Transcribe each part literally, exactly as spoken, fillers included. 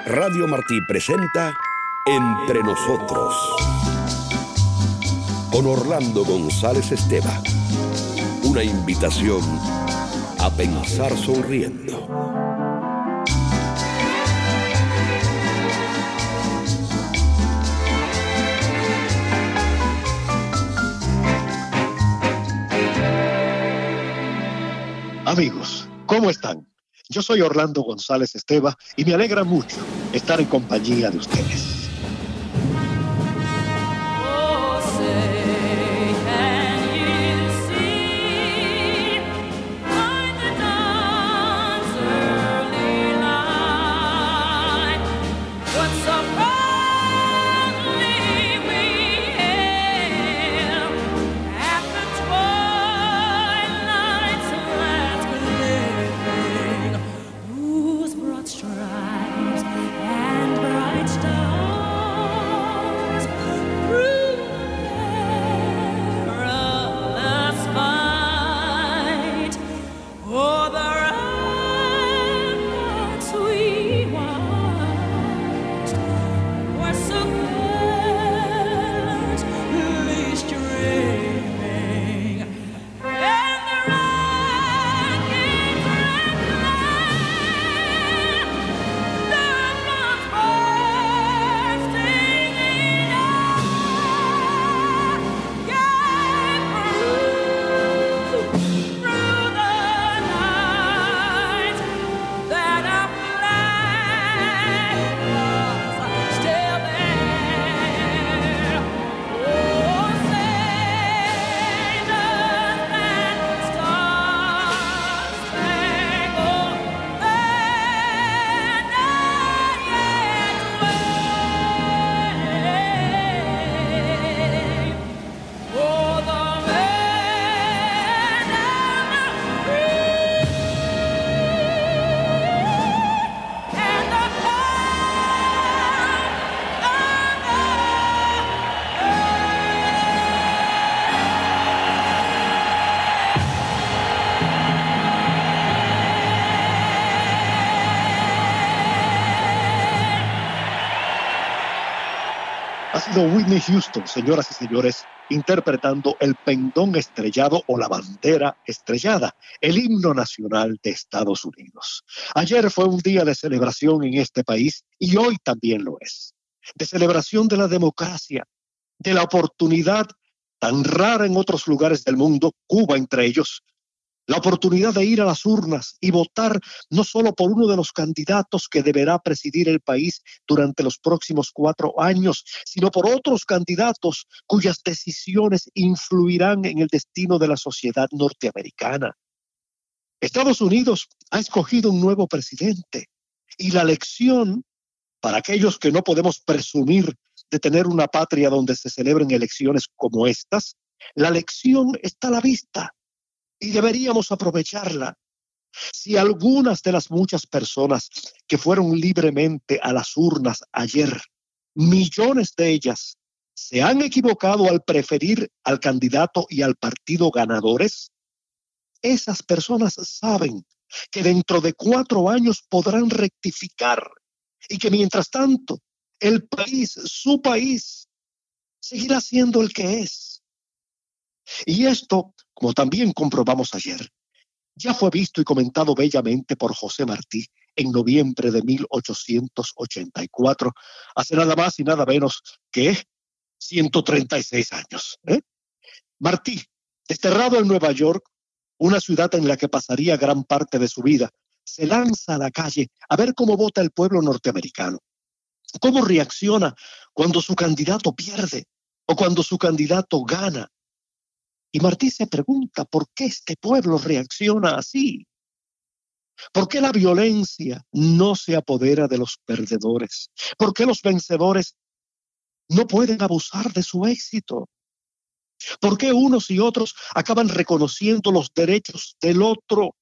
Radio Martí presenta Entre Nosotros con Orlando González Esteva. Una invitación a pensar sonriendo. Amigos, ¿cómo están? Yo soy Orlando González Esteva y me alegra mucho estar en compañía de ustedes. Ha sido Whitney Houston, señoras y señores, interpretando el pendón estrellado o la bandera estrellada, el himno nacional de Estados Unidos. Ayer fue un día de celebración en este país y hoy también lo es. De celebración de la democracia, de la oportunidad tan rara en otros lugares del mundo, Cuba entre ellos, la oportunidad de ir a las urnas y votar no solo por uno de los candidatos que deberá presidir el país durante los próximos cuatro años, sino por otros candidatos cuyas decisiones influirán en el destino de la sociedad norteamericana. Estados Unidos ha escogido un nuevo presidente y la lección, para aquellos que no podemos presumir de tener una patria donde se celebren elecciones como estas, la lección está a la vista. Y deberíamos aprovecharla. Si algunas de las muchas personas que fueron libremente a las urnas ayer, millones de ellas, se han equivocado al preferir al candidato y al partido ganadores, esas personas saben que dentro de cuatro años podrán rectificar y que mientras tanto el país, su país, seguirá siendo el que es. Y esto, como también comprobamos ayer, ya fue visto y comentado bellamente por José Martí en noviembre de mil ochocientos ochenta y cuatro, hace nada más y nada menos que ciento treinta y seis años. ¿eh? Martí, desterrado en Nueva York, una ciudad en la que pasaría gran parte de su vida, se lanza a la calle a ver cómo vota el pueblo norteamericano, cómo reacciona cuando su candidato pierde o cuando su candidato gana. Y Martí se pregunta por qué este pueblo reacciona así. ¿Por qué la violencia no se apodera de los perdedores? ¿Por qué los vencedores no pueden abusar de su éxito? ¿Por qué unos y otros acaban reconociendo los derechos del otro?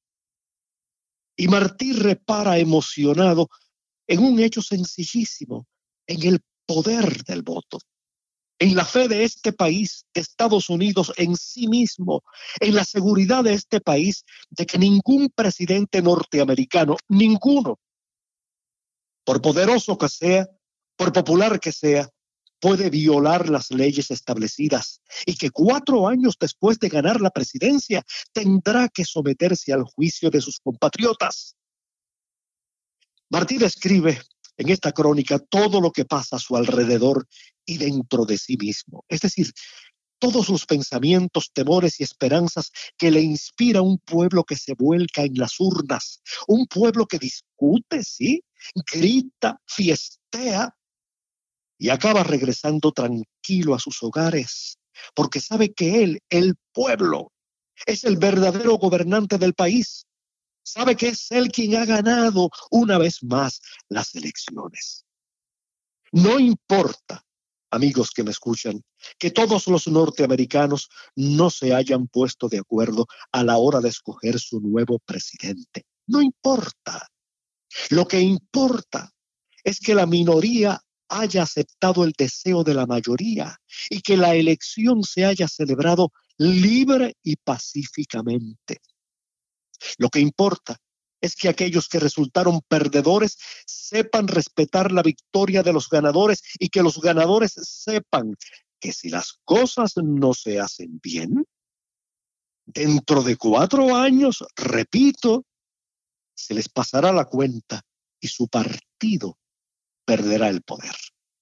Y Martí repara emocionado en un hecho sencillísimo, en el poder del voto, en la fe de este país, de Estados Unidos en sí mismo, en la seguridad de este país de que ningún presidente norteamericano, ninguno, por poderoso que sea, por popular que sea, puede violar las leyes establecidas y que cuatro años después de ganar la presidencia tendrá que someterse al juicio de sus compatriotas. Martí describe en esta crónica todo lo que pasa a su alrededor y dentro de sí mismo, es decir, todos los pensamientos, temores y esperanzas que le inspira un pueblo que se vuelca en las urnas, un pueblo que discute, sí, grita, fiestea y acaba regresando tranquilo a sus hogares, porque sabe que él, el pueblo, es el verdadero gobernante del país. Sabe que es él quien ha ganado una vez más las elecciones. No importa, amigos que me escuchan, que todos los norteamericanos no se hayan puesto de acuerdo a la hora de escoger su nuevo presidente. No importa. Lo que importa es que la minoría haya aceptado el deseo de la mayoría y que la elección se haya celebrado libre y pacíficamente. Lo que importa es que aquellos que resultaron perdedores sepan respetar la victoria de los ganadores y que los ganadores sepan que si las cosas no se hacen bien, dentro de cuatro años, repito, se les pasará la cuenta y su partido perderá el poder.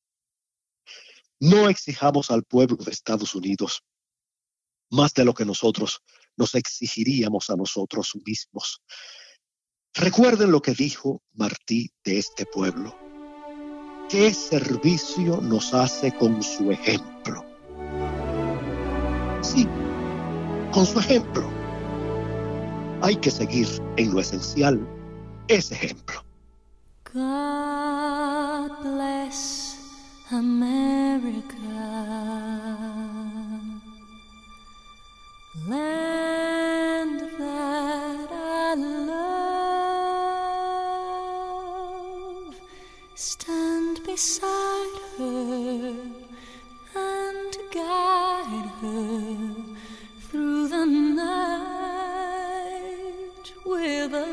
No exijamos al pueblo de Estados Unidos más de lo que nosotros nos exigiríamos a nosotros mismos. Recuerden lo que dijo Martí de este pueblo. ¿Qué servicio nos hace con su ejemplo? Sí, con su ejemplo. Hay que seguir en lo esencial ese ejemplo. God bless America, land that I love. Stand beside her and guide her through the night with a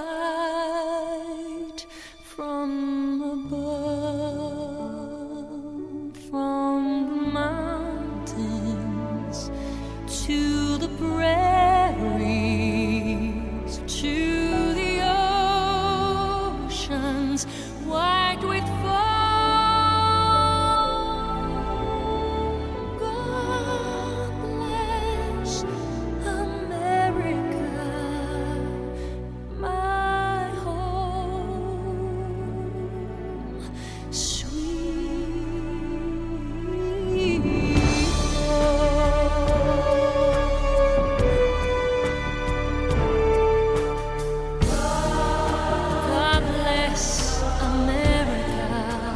light from above, from the mountains to the prairies, to the oceans white with foam. God bless America, my home, sweet home. God bless America.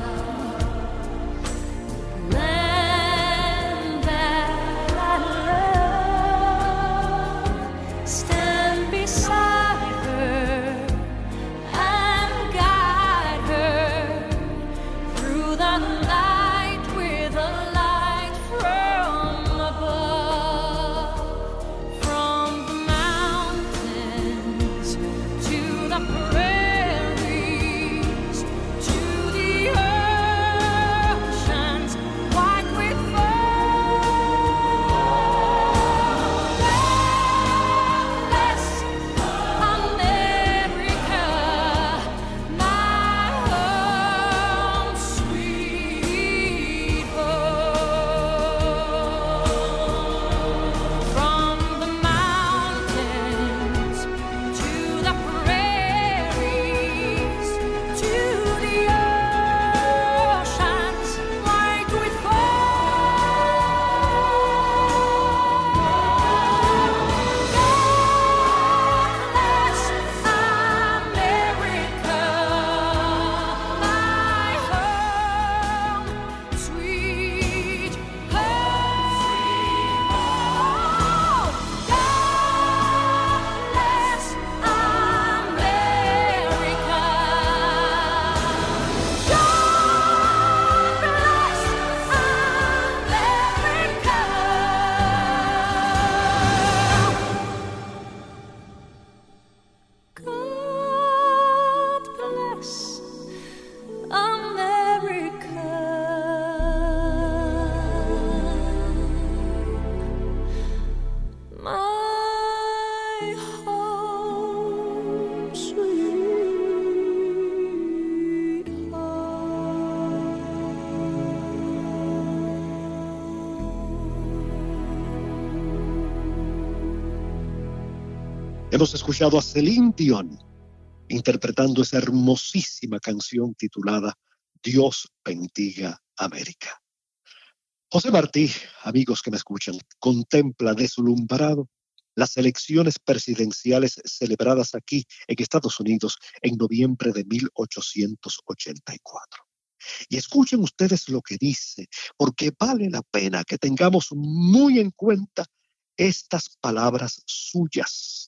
Hemos escuchado a Celine Dion interpretando esa hermosísima canción titulada Dios bendiga América. José Martí, amigos que me escuchan, contempla deslumbrado las elecciones presidenciales celebradas aquí en Estados Unidos en noviembre de mil ochocientos ochenta y cuatro. Y escuchen ustedes lo que dice, porque vale la pena que tengamos muy en cuenta estas palabras suyas.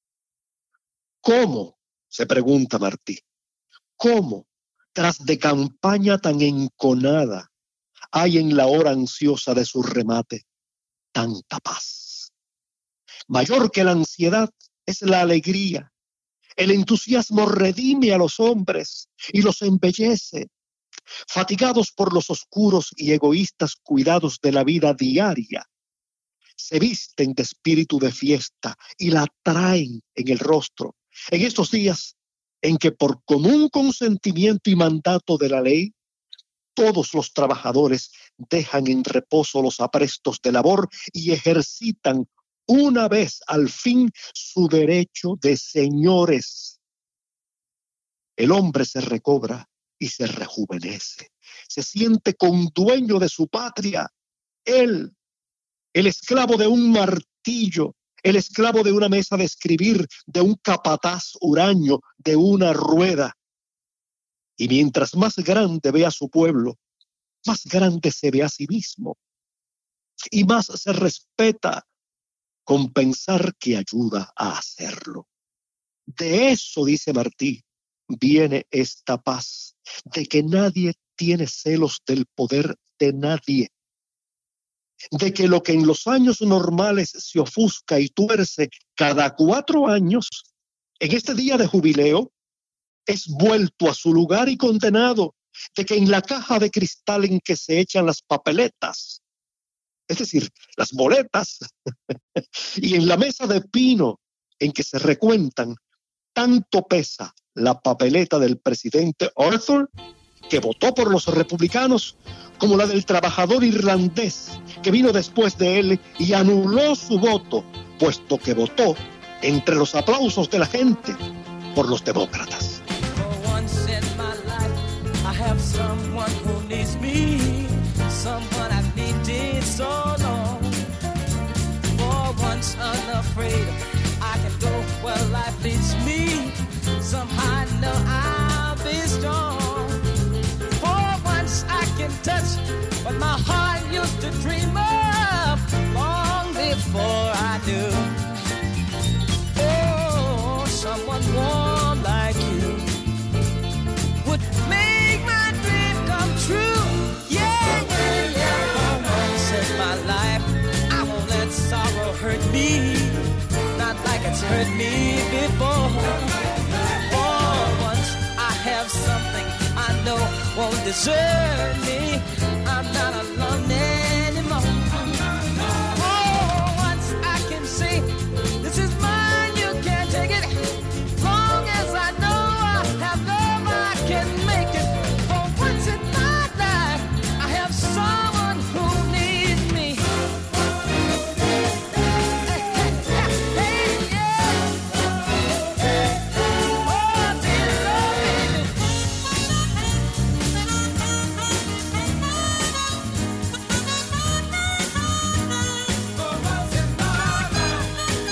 ¿Cómo? Se pregunta Martí. ¿Cómo, tras de campaña tan enconada, hay en la hora ansiosa de su remate tanta paz? Mayor que la ansiedad es la alegría. El entusiasmo redime a los hombres y los embellece. Fatigados por los oscuros y egoístas cuidados de la vida diaria, se visten de espíritu de fiesta y la traen en el rostro en estos días en que por común consentimiento y mandato de la ley, todos los trabajadores dejan en reposo los aprestos de labor y ejercitan una vez al fin su derecho de señores. El hombre se recobra y se rejuvenece, se siente condueño de su patria. Él, el esclavo de un martillo, el esclavo de una mesa de escribir, de un capataz huraño, de una rueda. Y mientras más grande ve a su pueblo, más grande se ve a sí mismo y más se respeta con pensar que ayuda a hacerlo. De eso, dice Martí, viene esta paz, de que nadie tiene celos del poder de nadie, de que lo que en los años normales se ofusca y tuerce cada cuatro años, en este día de jubileo, es vuelto a su lugar y condenado, de que en la caja de cristal en que se echan las papeletas, es decir, las boletas, y en la mesa de pino en que se recuentan, tanto pesa la papeleta del presidente Arthur, que votó por los republicanos, como la del trabajador irlandés que vino después de él y anuló su voto, puesto que votó entre los aplausos de la gente por los demócratas. For once in my life, I have someone who needs me, someone I've needed so long. For once unafraid, I can go where life leads me. Somehow I know I'll be strong. For once I can touch what my heart used to dream of long before I knew. Oh, someone warm like you would make my dream come true. Yeah, yeah, yeah. For once in my life, I won't let sorrow hurt me, not like it's hurt me before. For once I have something I know won't desert me. I'm not alone anymore. For once I can say, this is mine, you can't take it. Long as I know I have love, I can make it. For once in my life, I have someone who needs me. Hey, hey, hey, hey, yeah. Oh, dear Lord, for once in my life.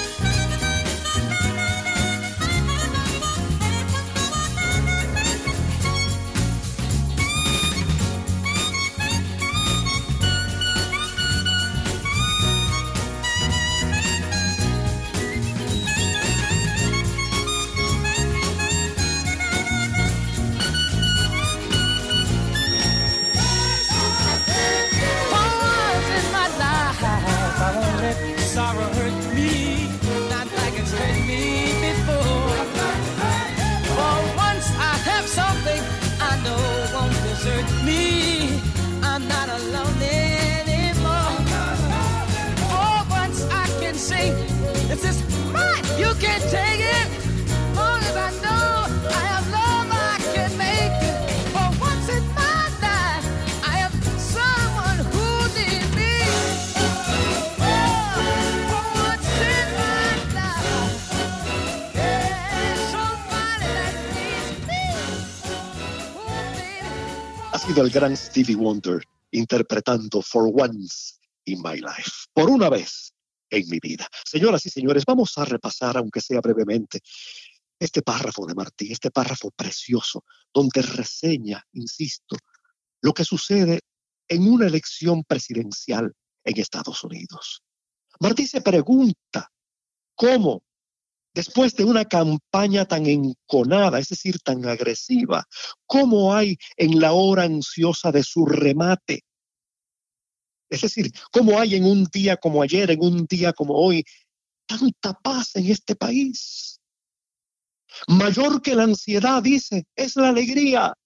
Once in my life, I won't let sorrow hurt me, not like it's hurt me before. For once I have something I know won't desert me. I'm not alone anymore. For once I can say, this is mine, you can't take it. Long as I know I have love, I can make it. For once in my life, I have someone who needs me. Oh, for once in my life. Ha sido el gran Stevie Wonder interpretando For Once in My Life. Por una vez en mi vida. Señoras y señores, vamos a repasar, aunque sea brevemente, este párrafo de Martí, este párrafo precioso, donde reseña, insisto, lo que sucede en una elección presidencial en Estados Unidos. Martí se pregunta cómo, después de una campaña tan enconada, es decir, tan agresiva, cómo hay en la hora ansiosa de su remate. Es decir, cómo hay en un día como ayer, en un día como hoy, tanta paz en este país. Mayor que la ansiedad, dice, es la alegría.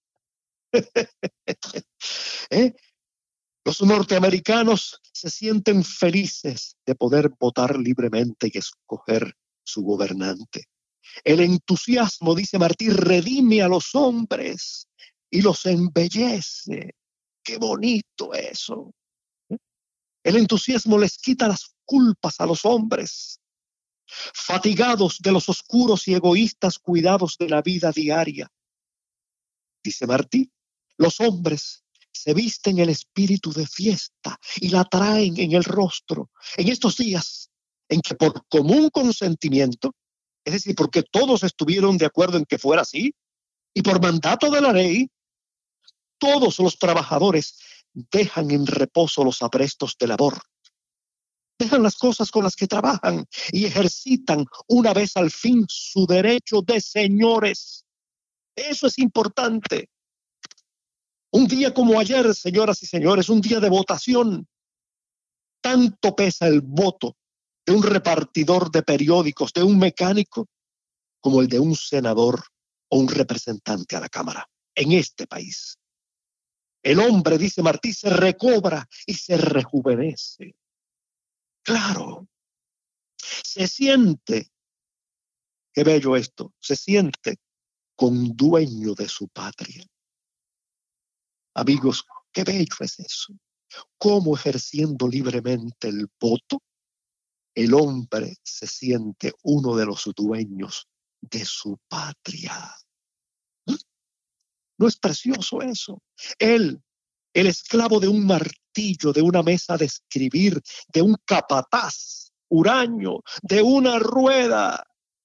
¿Eh? Los norteamericanos se sienten felices de poder votar libremente y escoger su gobernante. El entusiasmo, dice Martí, redime a los hombres y los embellece. ¡Qué bonito eso! El entusiasmo les quita las culpas a los hombres, fatigados de los oscuros y egoístas cuidados de la vida diaria. Dice Martí, los hombres se visten el espíritu de fiesta y la traen en el rostro en estos días en que por común consentimiento, es decir, porque todos estuvieron de acuerdo en que fuera así, y por mandato de la ley, todos los trabajadores dejan en reposo los aprestos de labor. Dejan las cosas con las que trabajan y ejercitan una vez al fin su derecho de señores. Eso es importante. Un día como ayer, señoras y señores, un día de votación. Tanto pesa el voto de un repartidor de periódicos, de un mecánico, como el de un senador o un representante a la Cámara en este país. El hombre, dice Martí, se recobra y se rejuvenece. Claro, se siente, qué bello esto, se siente con dueño de su patria. Amigos, qué bello es eso. Cómo ejerciendo libremente el voto, el hombre se siente uno de los dueños de su patria. ¿No es precioso eso? Él, el esclavo de un martillo, de una mesa de escribir, de un capataz huraño, de una rueda.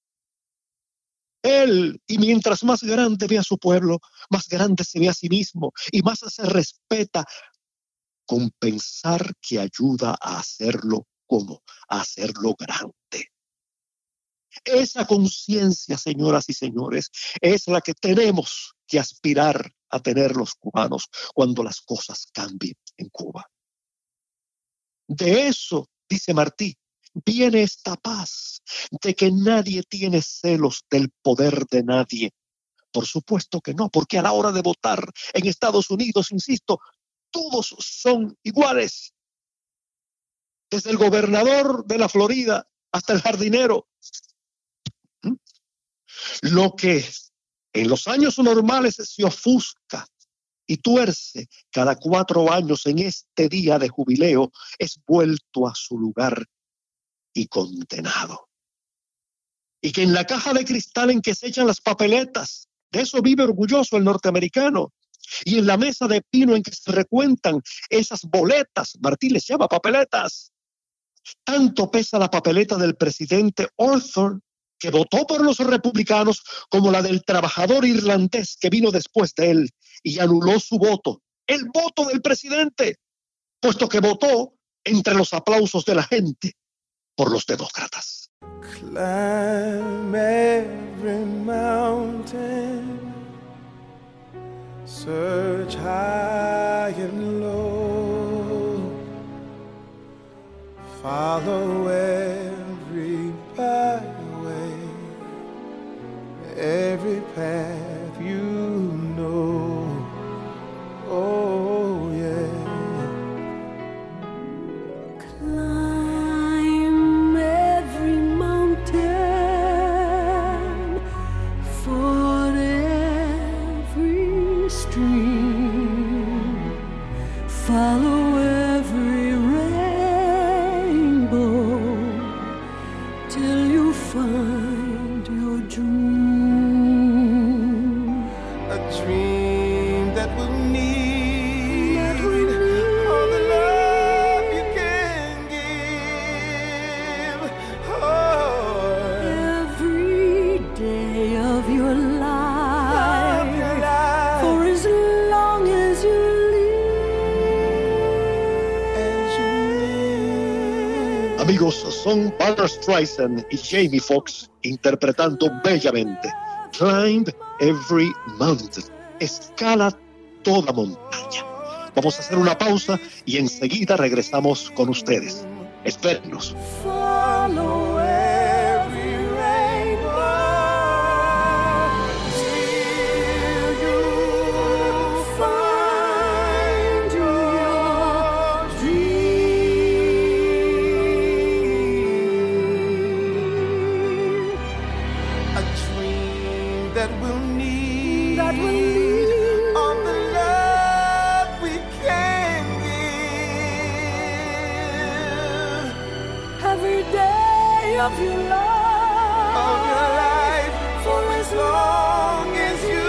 Él, y mientras más grande ve a su pueblo, más grande se ve a sí mismo y más se respeta, con pensar que ayuda a hacerlo como, a hacerlo grande. Esa conciencia, señoras y señores, es la que tenemos que aspirar a tener los cubanos cuando las cosas cambien en Cuba. De eso, dice Martí, viene esta paz, de que nadie tiene celos del poder de nadie. Por supuesto que no, porque a la hora de votar en Estados Unidos, insisto, todos son iguales. Desde el gobernador de la Florida hasta el jardinero. Lo que en los años normales se ofusca y tuerce cada cuatro años en este día de jubileo es vuelto a su lugar y condenado. Y que en la caja de cristal en que se echan las papeletas, de eso vive orgulloso el norteamericano. Y en la mesa de pino en que se recuentan esas boletas, Martí les llama papeletas. Tanto pesa la papeleta del presidente Hawthorne, que votó por los republicanos, como la del trabajador irlandés que vino después de él y anuló su voto, el voto del presidente, puesto que votó entre los aplausos de la gente por los demócratas. Climb every mountain, search high and low, follow every byway, every path you know. Oh yeah. Climb every mountain, ford every stream, follow every rainbow till you find your dream. A dream that will need Amigos, son Barbra Streisand y Jamie Foxx interpretando bellamente Climb Every Mountain, escala toda montaña. Vamos a hacer una pausa y enseguida regresamos con ustedes. Espérenos. Follow every rainbow till you find your dream. A dream that will need, That will lead all the love we can give. every day of your life. Of your life for as long as you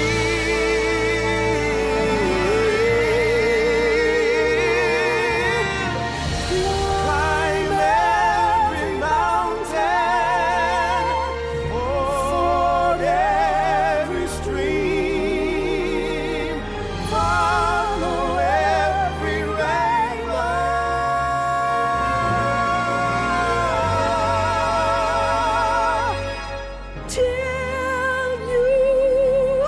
live. Climb every mountain, ford every stream, follow every rainbow Till you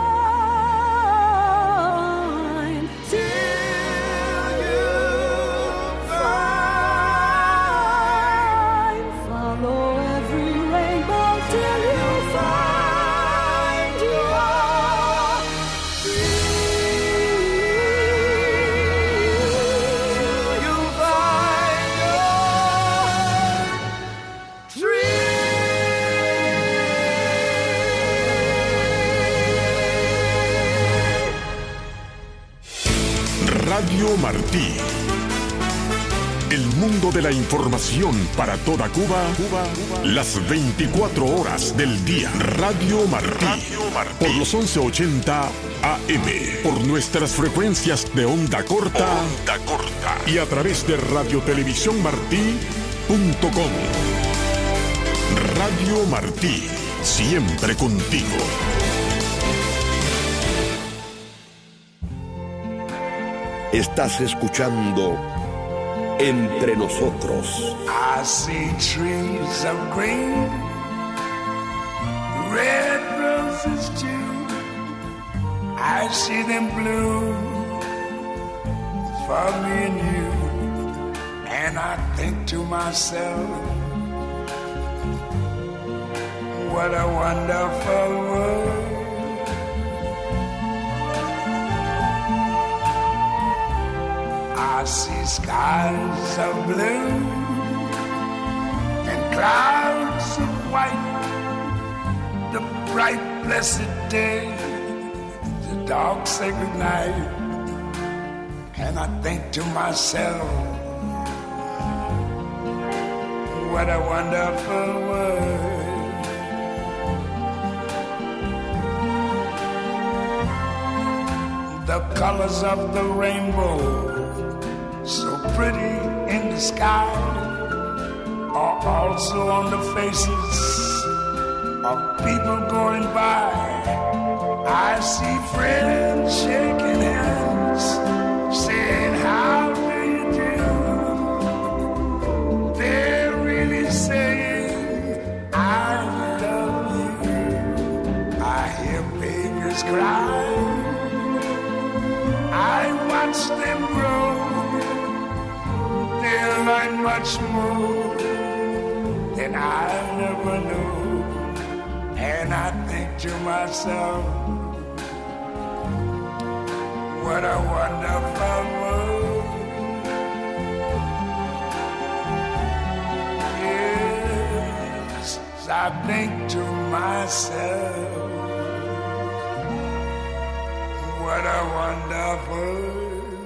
find, till you find, follow every rainbow till you find your dream. you find your Radio Martí. El mundo de la información para toda Cuba, Cuba, las veinticuatro horas del día. Radio Martí. Por los once ochenta A M. Por nuestras frecuencias de onda corta. Onda corta. Y a través de radiotelevisión martí punto com. Radio Martí. Siempre contigo. Estás escuchando Entre Nosotros. I see trees of green, red roses too. I see them bloom for me and you. And I think to myself, what a wonderful world. I see skies of blue and clouds of white, the bright blessed day, the dark sacred night. And I think to myself, what a wonderful world. The colors of the rainbow, so pretty in the sky, are also on the faces of people going by. I see friends shaking hands, saying, how do you do? They're really saying, I love you. I hear babies cry, I watch them grow. They'll learn much more than I never knew. And I think to myself, what a wonderful world. Yes, I think to myself, what a wonderful world.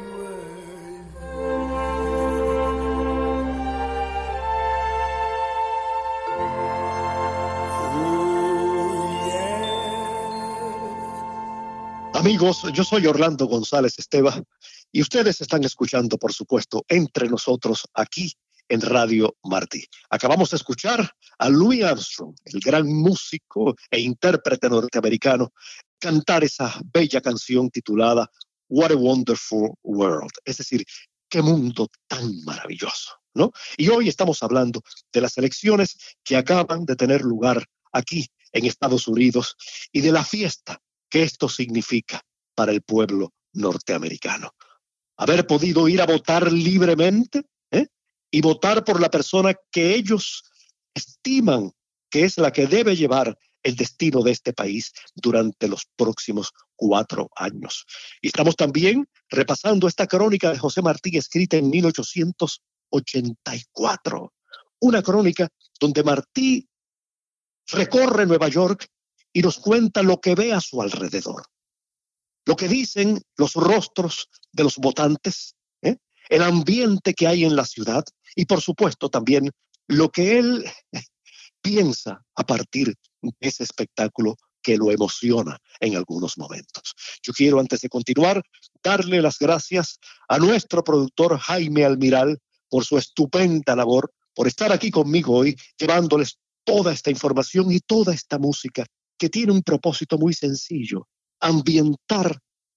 Amigos, yo soy Orlando González Esteva y ustedes están escuchando, por supuesto, Entre Nosotros aquí en Radio Martí. Acabamos de escuchar a Louis Armstrong, el gran músico e intérprete norteamericano, cantar esa bella canción titulada What a Wonderful World, es decir, qué mundo tan maravilloso. ¿no? Y hoy estamos hablando de las elecciones que acaban de tener lugar aquí en Estados Unidos y de la fiesta que esto significa para el pueblo norteamericano. Haber podido ir a votar libremente, ¿eh? y votar por la persona que ellos estiman que es la que debe llevar el destino de este país durante los próximos cuatro años. Y estamos también repasando esta crónica de José Martí escrita en mil ochocientos ochenta y cuatro, una crónica donde Martí recorre Nueva York y nos cuenta lo que ve a su alrededor, lo que dicen los rostros de los votantes, ¿eh? el ambiente que hay en la ciudad y por supuesto también lo que él piensa a partir de ese espectáculo que lo emociona en algunos momentos. Yo quiero, antes de continuar, darle las gracias a nuestro productor Jaime Almiral por su estupenda labor, por estar aquí conmigo hoy, llevándoles toda esta información y toda esta música que tiene un propósito muy sencillo: ambientar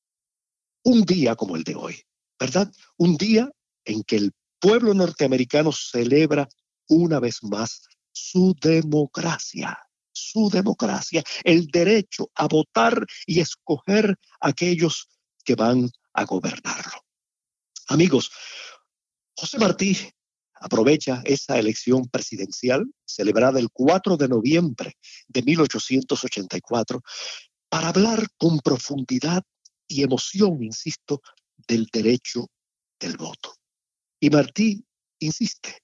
un día como el de hoy, ¿verdad? Un día en que el pueblo norteamericano celebra una vez más su democracia, su democracia, el derecho a votar y escoger a aquellos que van a gobernarlo. Amigos, José Martí aprovecha esa elección presidencial celebrada el cuatro de noviembre de mil ochocientos ochenta y cuatro para hablar con profundidad y emoción, insisto, del derecho del voto. Y Martí insiste: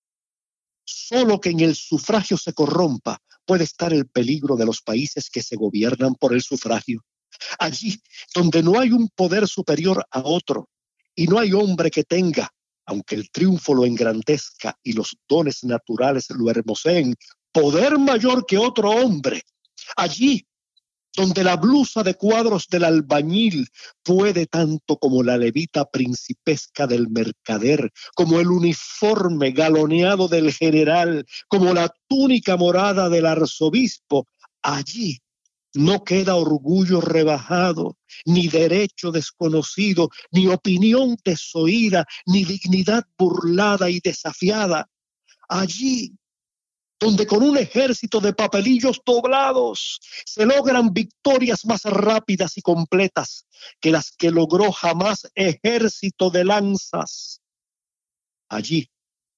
solo que en el sufragio se corrompa puede estar el peligro de los países que se gobiernan por el sufragio. Allí donde no hay un poder superior a otro y no hay hombre que tenga, aunque el triunfo lo engrandezca y los dones naturales lo hermoseen, poder mayor que otro hombre, allí donde la blusa de cuadros del albañil puede tanto como la levita principesca del mercader, como el uniforme galoneado del general, como la túnica morada del arzobispo, allí no queda orgullo rebajado, ni derecho desconocido, ni opinión desoída, ni dignidad burlada y desafiada. Allí donde con un ejército de papelillos doblados se logran victorias más rápidas y completas que las que logró jamás ejército de lanzas. Allí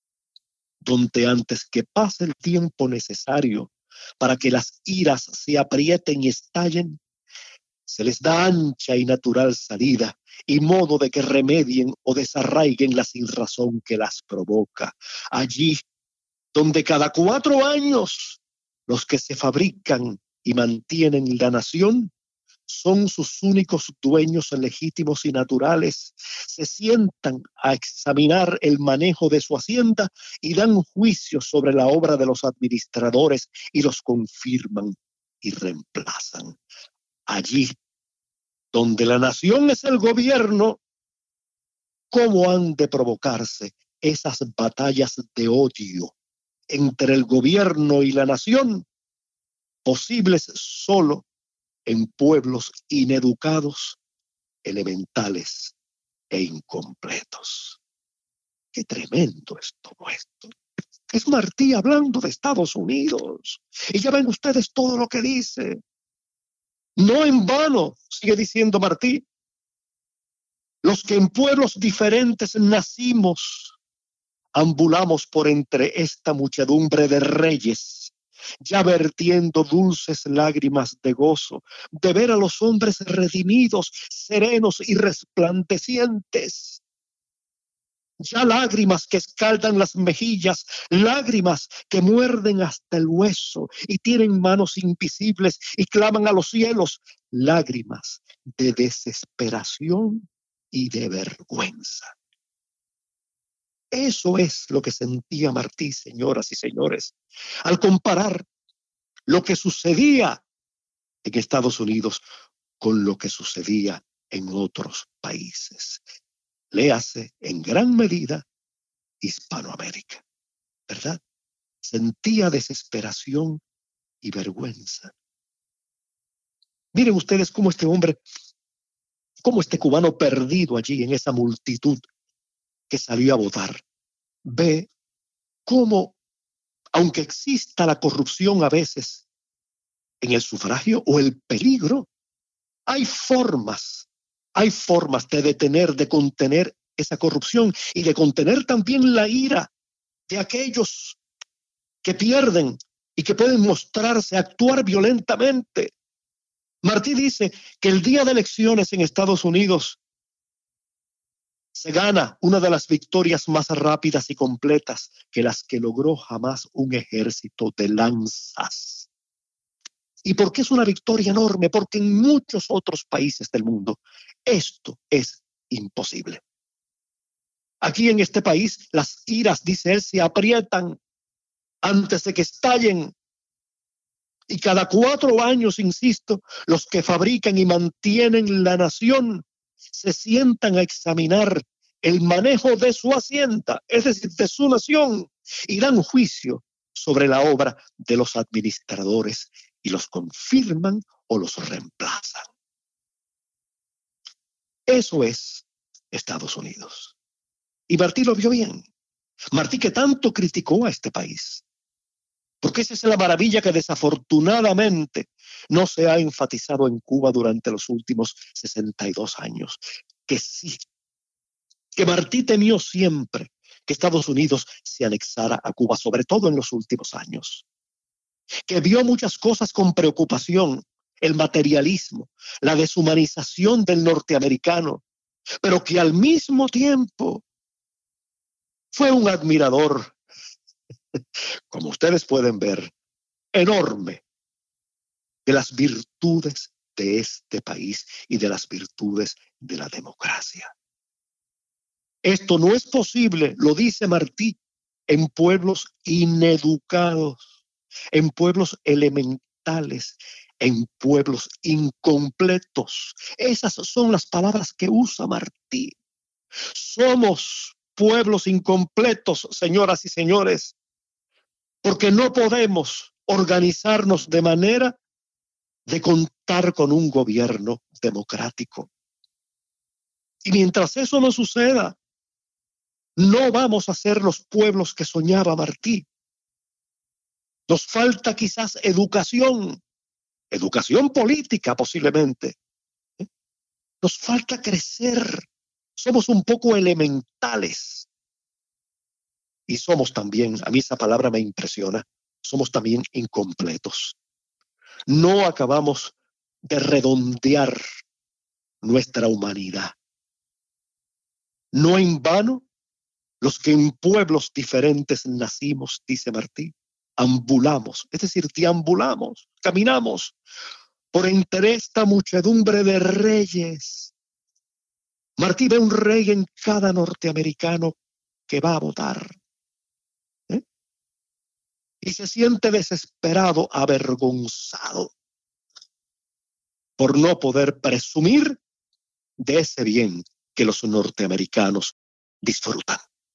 donde antes que pase el tiempo necesario para que las iras se aprieten y estallen, se les da ancha y natural salida y modo de que remedien o desarraiguen la sinrazón que las provoca. Allí donde cada cuatro años los que se fabrican y mantienen la nación son sus únicos dueños legítimos y naturales, se sientan a examinar el manejo de su hacienda y dan juicio sobre la obra de los administradores y los confirman y reemplazan. Allí donde la nación es el gobierno, ¿cómo han de provocarse esas batallas de odio entre el gobierno y la nación, posibles solo en pueblos ineducados, elementales e incompletos? Qué tremendo es todo esto. Es Martí hablando de Estados Unidos. Y ya ven ustedes todo lo que dice. No en vano, sigue diciendo Martí, los que en pueblos diferentes nacimos, ambulamos por entre esta muchedumbre de reyes, ya vertiendo dulces lágrimas de gozo, de ver a los hombres redimidos, serenos y resplandecientes. Ya lágrimas que escaldan las mejillas, lágrimas que muerden hasta el hueso y tienen manos invisibles y claman a los cielos, lágrimas de desesperación y de vergüenza. Eso es lo que sentía Martí, señoras y señores, al comparar lo que sucedía en Estados Unidos con lo que sucedía en otros países. Léase en gran medida Hispanoamérica, ¿verdad? Sentía desesperación y vergüenza. Miren ustedes cómo este hombre, cómo este cubano perdido allí en esa multitud que salió a votar, ve cómo, aunque exista la corrupción a veces en el sufragio o el peligro, hay formas, hay formas de detener, de contener esa corrupción y de contener también la ira de aquellos que pierden y que pueden mostrarse, actuar violentamente. Martí dice que el día de elecciones en Estados Unidos se gana una de las victorias más rápidas y completas que las que logró jamás un ejército de lanzas. ¿Y por qué es una victoria enorme? Porque en muchos otros países del mundo esto es imposible. Aquí en este país las iras, dice él, se aprietan antes de que estallen. Y cada cuatro años, insisto, los que fabrican y mantienen la nación se sientan a examinar el manejo de su hacienda, es decir, de su nación, y dan juicio sobre la obra de los administradores y los confirman o los reemplazan. Eso es Estados Unidos. Y Martí lo vio bien. Martí, que tanto criticó a este país. Porque esa es la maravilla que desafortunadamente no se ha enfatizado en Cuba durante los últimos sesenta y dos años. Que sí, que Martí temió siempre que Estados Unidos se anexara a Cuba, sobre todo en los últimos años. Que vio muchas cosas con preocupación, el materialismo, la deshumanización del norteamericano, pero que al mismo tiempo fue un admirador, como ustedes pueden ver, enorme de las virtudes de este país y de las virtudes de la democracia. Esto no es posible, lo dice Martí, en pueblos ineducados, en pueblos elementales, en pueblos incompletos. Esas son las palabras que usa Martí. Somos pueblos incompletos, señoras y señores, porque no podemos organizarnos de manera de contar con un gobierno democrático. Y mientras eso no suceda, no vamos a ser los pueblos que soñaba Martí. Nos falta quizás educación, educación política posiblemente. ¿Eh? Nos falta crecer. Somos un poco elementales. Y somos también, a mí esa palabra me impresiona, somos también incompletos. No acabamos de redondear nuestra humanidad. No en vano, los que en pueblos diferentes nacimos, dice Martí, ambulamos, es decir, deambulamos, caminamos por entre esta muchedumbre de reyes. Martí ve un rey en cada norteamericano que va a votar. ¿Eh? Y se siente desesperado, avergonzado por no poder presumir de ese bien que los norteamericanos disfrutan.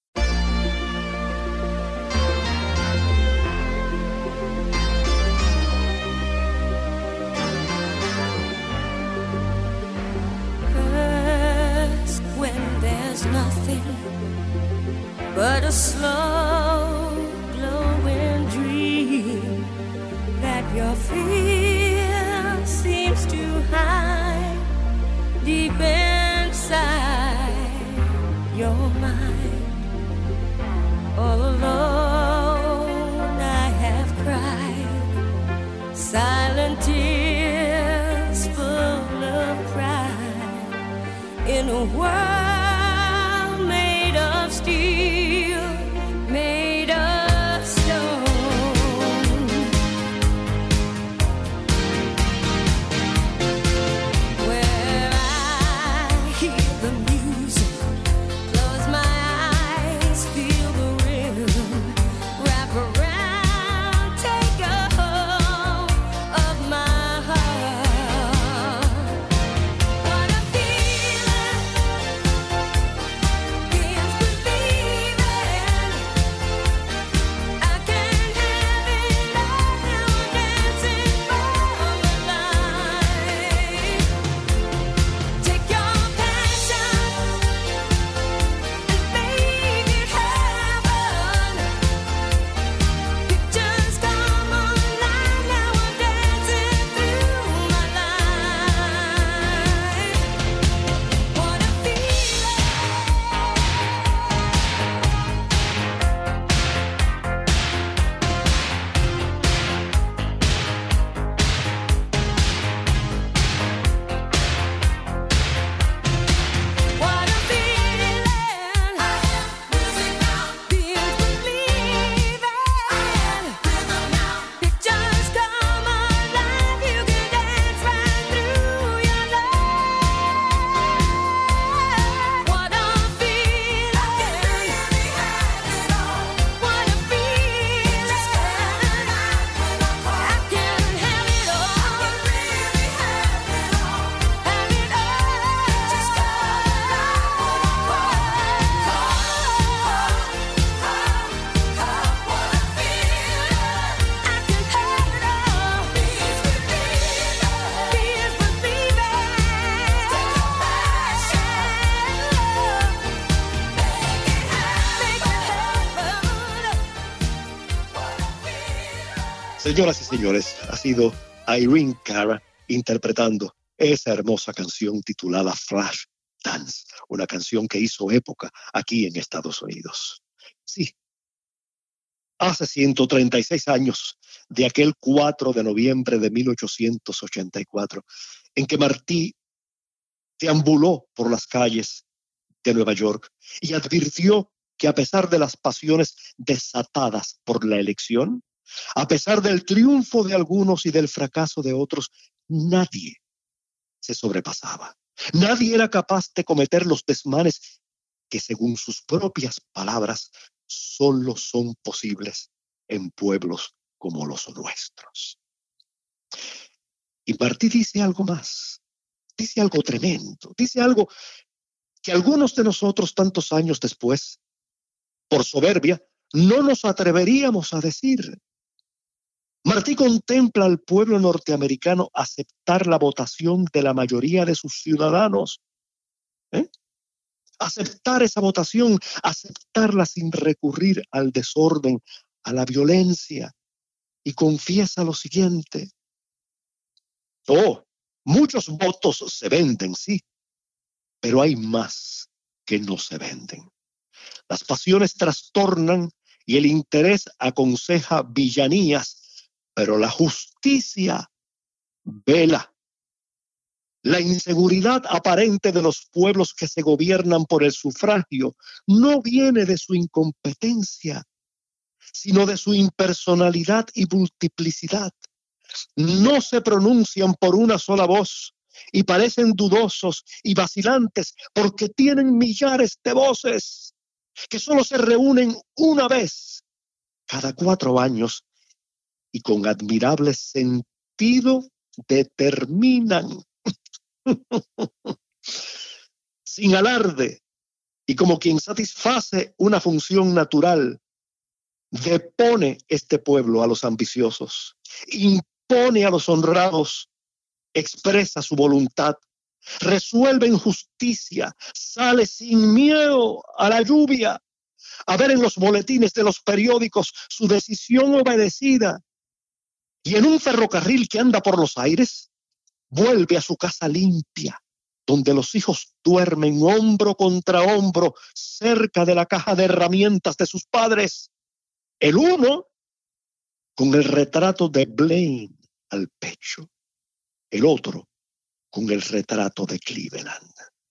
But a slow glowing dream that your fear seems to hide deep inside your mind. All alone I have cried silent tears full of pride in a world made of steel, made of stone. Where I hear the music, close my eyes, feel the rhythm, wrap around, take a hold of my heart. What a feeling Señoras y señores, ha sido Irene Cara interpretando esa hermosa canción titulada Flash Dance, una canción que hizo época aquí en Estados Unidos. Sí, hace ciento treinta y seis años de aquel cuatro de noviembre de mil ochocientos ochenta y cuatro, en que Martí deambuló por las calles de Nueva York y advirtió que a pesar de las pasiones desatadas por la elección, a pesar del triunfo de algunos y del fracaso de otros, nadie se sobrepasaba. Nadie era capaz de cometer los desmanes que, según sus propias palabras, solo son posibles en pueblos como los nuestros. Y Martí dice algo más, dice algo tremendo, dice algo que algunos de nosotros tantos años después, por soberbia, no nos atreveríamos a decir. Martí contempla al pueblo norteamericano aceptar la votación de la mayoría de sus ciudadanos. ¿Eh? Aceptar esa votación, aceptarla sin recurrir al desorden, a la violencia. Y confiesa lo siguiente. Oh, muchos votos se venden, sí, pero hay más que no se venden. Las pasiones trastornan y el interés aconseja villanías, pero la justicia vela. La inseguridad aparente de los pueblos que se gobiernan por el sufragio no viene de su incompetencia, sino de su impersonalidad y multiplicidad. No se pronuncian por una sola voz y parecen dudosos y vacilantes porque tienen millares de voces que solo se reúnen una vez cada cuatro años y con admirable sentido determinan, sin alarde y como quien satisface una función natural, depone este pueblo a los ambiciosos, impone a los honrados, expresa su voluntad, resuelve en justicia, sale sin miedo a la lluvia, a ver en los boletines de los periódicos su decisión obedecida. Y en un ferrocarril que anda por los aires, vuelve a su casa limpia, donde los hijos duermen hombro contra hombro cerca de la caja de herramientas de sus padres. El uno con el retrato de Blaine al pecho, el otro con el retrato de Cleveland.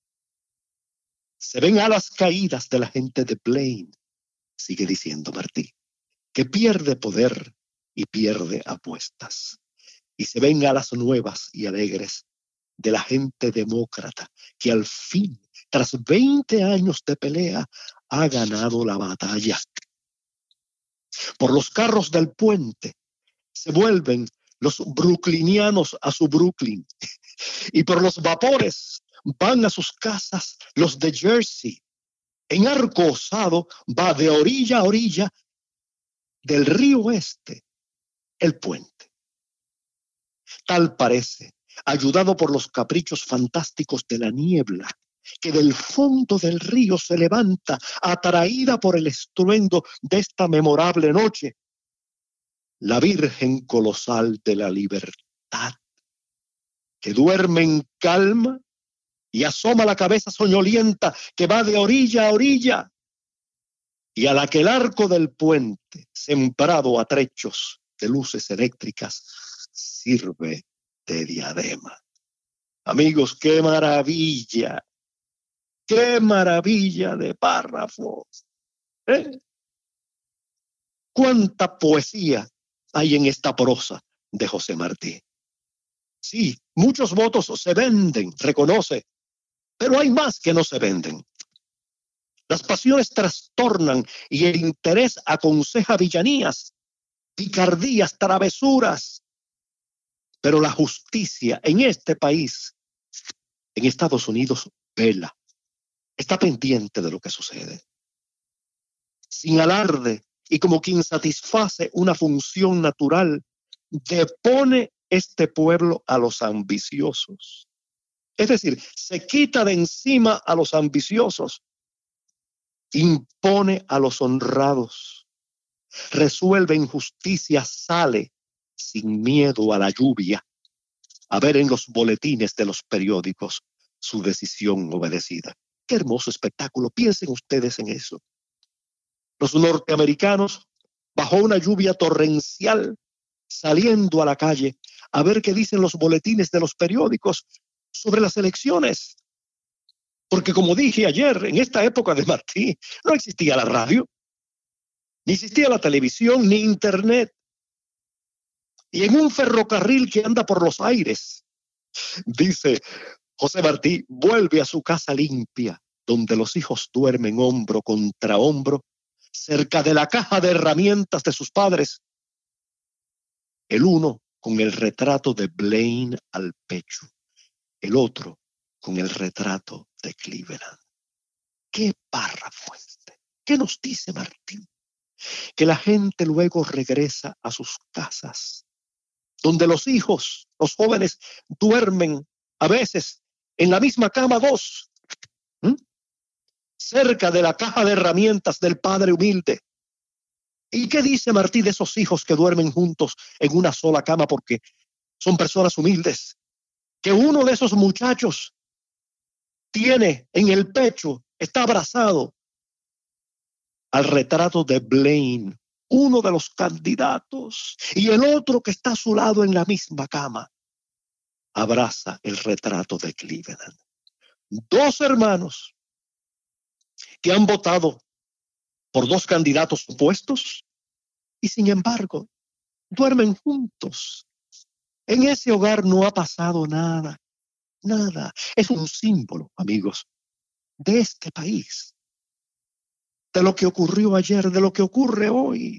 Se ven alas caídas de la gente de Blaine, sigue diciendo Martí, que pierde poder y pierde apuestas. Y se ven alas nuevas y alegres de la gente demócrata que al fin, tras veinte años de pelea, ha ganado la batalla. Por los carros del puente se vuelven los brooklynianos a su Brooklyn y por los vapores van a sus casas los de Jersey. En arco osado va de orilla a orilla del río este el puente. Tal parece, ayudado por los caprichos fantásticos de la niebla, que del fondo del río se levanta, atraída por el estruendo de esta memorable noche, la Virgen colosal de la libertad, que duerme en calma y asoma la cabeza soñolienta que va de orilla a orilla, y a la que el arco del puente, sembrado a trechos de luces eléctricas, sirve de diadema. Amigos, qué maravilla, qué maravilla de párrafo. ¿Eh? Cuánta poesía hay en esta prosa de José Martí. Sí, muchos votos se venden, reconoce, pero hay más que no se venden. Las pasiones trastornan y el interés aconseja villanías, picardías, travesuras. Pero la justicia en este país, en Estados Unidos, vela, está pendiente de lo que sucede. Sin alarde y como quien satisface una función natural, depone este pueblo a los ambiciosos. Es decir, se quita de encima a los ambiciosos, impone a los honrados, resuelve injusticia, sale sin miedo a la lluvia, a ver en los boletines de los periódicos su decisión obedecida. Qué hermoso espectáculo, piensen ustedes en eso. Los norteamericanos, bajo una lluvia torrencial, saliendo a la calle a ver qué dicen los boletines de los periódicos sobre las elecciones. Porque como dije ayer, en esta época de Martí, no existía la radio, ni existía la televisión, ni internet. Y en un ferrocarril que anda por los aires, dice José Martí, vuelve a su casa limpia, donde los hijos duermen hombro contra hombro, cerca de la caja de herramientas de sus padres, el uno con el retrato de Blaine al pecho, el otro con el retrato de Cleveland. ¿Qué párrafo este? ¿Qué nos dice Martí? Que la gente luego regresa a sus casas, donde los hijos, los jóvenes, duermen a veces en la misma cama dos, ¿Mm? cerca de la caja de herramientas del padre humilde. ¿Y qué dice Martí de esos hijos que duermen juntos en una sola cama porque son personas humildes? Que uno de esos muchachos tiene en el pecho, está abrazado al retrato de Blaine, uno de los candidatos, y el otro que está a su lado en la misma cama abraza el retrato de Cleveland. Dos hermanos que han votado por dos candidatos opuestos y sin embargo duermen juntos. En ese hogar no ha pasado nada, nada. Es un símbolo, amigos, de este país, de lo que ocurrió ayer, de lo que ocurre hoy.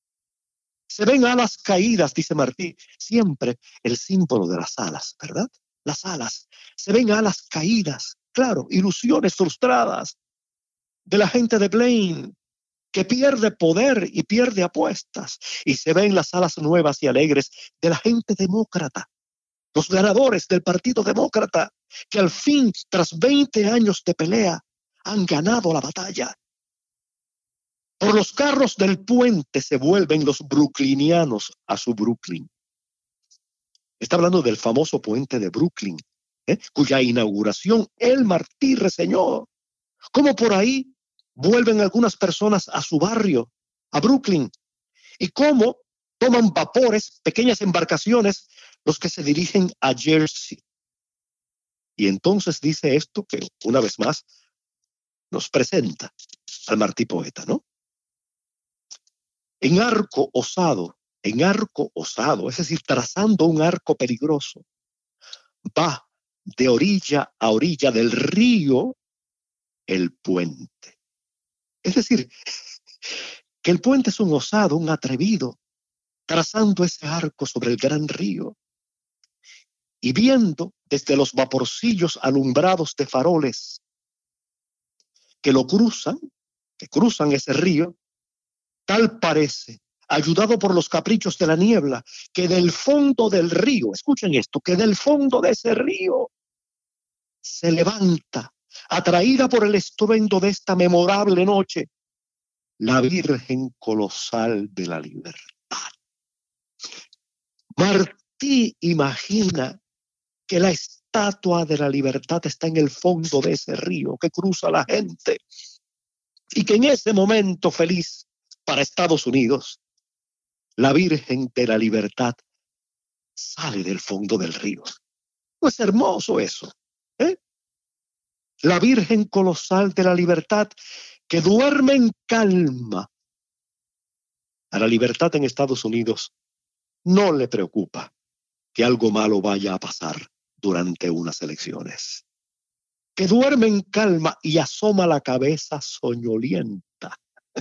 Se ven alas caídas, dice Martí, siempre el símbolo de las alas, ¿verdad? Las alas, se ven alas caídas, claro, ilusiones frustradas de la gente de Blaine, que pierde poder y pierde apuestas, y se ven las alas nuevas y alegres de la gente demócrata, los ganadores del Partido Demócrata, que al fin, tras veinte años de pelea, han ganado la batalla. Por los carros del puente se vuelven los brooklynianos a su Brooklyn. Está hablando del famoso puente de Brooklyn, ¿eh? cuya inauguración el Martí reseñó. Como por ahí vuelven algunas personas a su barrio, a Brooklyn, y cómo toman vapores, pequeñas embarcaciones, los que se dirigen a Jersey. Y entonces dice esto que, una vez más, nos presenta al Martí poeta, ¿no? En arco osado, en arco osado, es decir, trazando un arco peligroso, va de orilla a orilla del río el puente. Es decir, que el puente es un osado, un atrevido, trazando ese arco sobre el gran río y viendo desde los vaporcillos alumbrados de faroles que lo cruzan, que cruzan ese río, tal parece, ayudado por los caprichos de la niebla, que del fondo del río, escuchen esto, que del fondo de ese río se levanta, atraída por el estruendo de esta memorable noche, la Virgen Colosal de la Libertad. Martí imagina que la estatua de la libertad está en el fondo de ese río que cruza la gente y que en ese momento feliz para Estados Unidos, la Virgen de la Libertad sale del fondo del río. No es hermoso eso, ¿eh? La Virgen Colosal de la Libertad que duerme en calma. A la libertad en Estados Unidos no le preocupa que algo malo vaya a pasar durante unas elecciones. Que duerme en calma y asoma la cabeza soñolienta.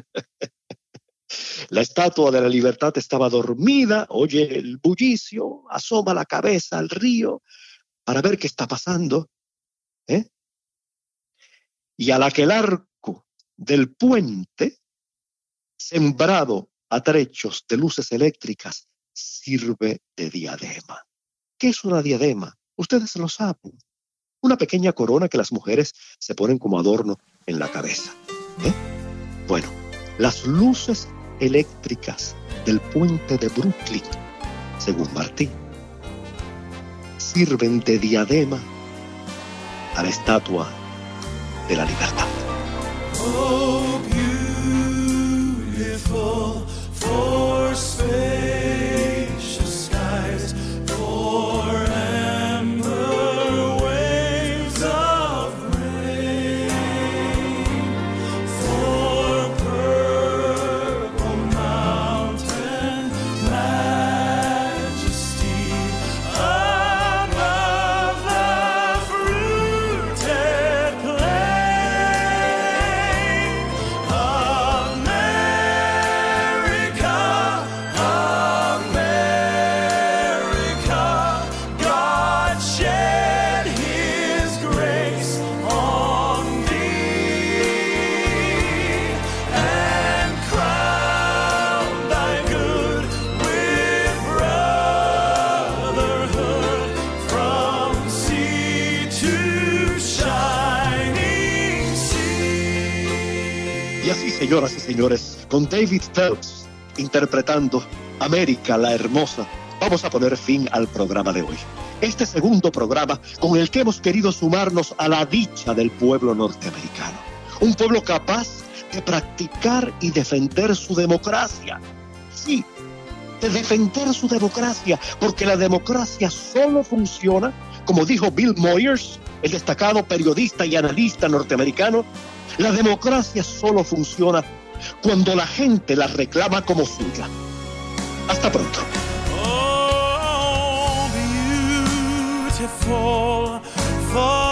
La estatua de la libertad estaba dormida, oye el bullicio, asoma la cabeza al río para ver qué está pasando, ¿eh? Y al aquel arco del puente, sembrado a trechos de luces eléctricas, sirve de diadema. ¿Qué es una diadema? Ustedes lo saben. Una pequeña corona que las mujeres se ponen como adorno en la cabeza, ¿eh? Bueno, las luces eléctricas del puente de Brooklyn según Martí, sirven de diadema a la estatua de la libertad. Oh, beautiful for spacious skies, for amber waves of rain, for purple mountain majesty above the fruited plain. America, America, God shed His grace on thee and crowned thy good with brotherhood from sea to shining sea. Y así, señoras y señores, con David Phelps interpretando América la Hermosa, vamos a poner fin al programa de hoy. Este segundo programa con el que hemos querido sumarnos a la dicha del pueblo norteamericano. Un pueblo capaz de practicar y defender su democracia. Sí, de defender su democracia, porque la democracia solo funciona, como dijo Bill Moyers, el destacado periodista y analista norteamericano, la democracia solo funciona cuando la gente la reclama como suya. Hasta pronto. Oh, beautiful for